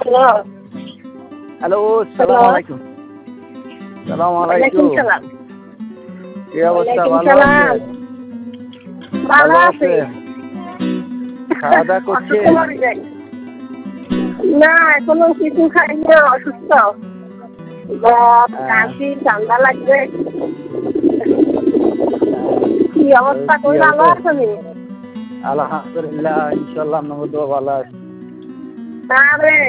Hello, সালাম আলাইকুম। সালাম আলাইকুম। কি অবস্থা? ভালো আছেন? ভালো আছেন? খাওয়া দাওয়া করছেন? না, এখনো কিছু খাইনি, অসুস্থ। কাশি, ঠান্ডা লাগবে। কি অবস্থা? কই ভালো আছেন? আলহামদুলিল্লাহ, ইনশাল্লাহ আপনার দোয়া ভালো আছে। না রে,